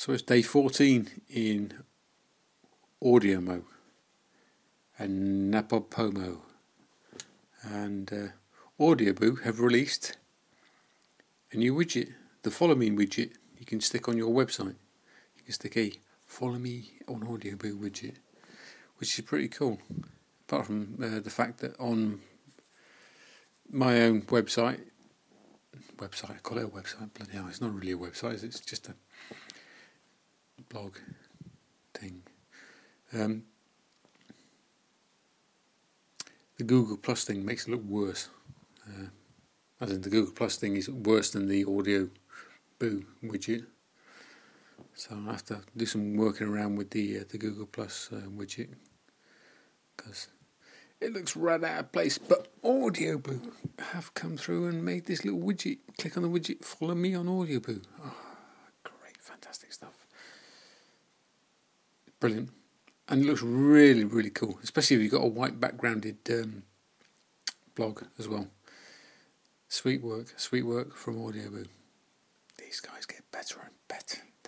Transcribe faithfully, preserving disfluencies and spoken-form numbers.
So it's day fourteen in Audiomo and NaPodPoMo, and uh, Audioboo have released a new widget, the Follow Me widget. You can stick on your website. You can stick a Follow Me on Audioboo widget, which is pretty cool. Apart from uh, the fact that on my own website, website, I call it a website, bloody hell, it's not really a website, it's just a blog thing. Um, the Google Plus thing makes it look worse. Uh, as in the Google Plus thing is worse than the Audioboo widget. So I'll have to do some working around with the uh, the Google Plus uh, widget, because it looks right out of place. But Audioboo have come through and made this little widget. Click on the widget, follow me on Audioboo. Oh, great, fantastic stuff. Brilliant. And it looks really, really cool, especially if you've got a white backgrounded um, blog as well. Sweet work, sweet work from Audioboo. These guys get better and better.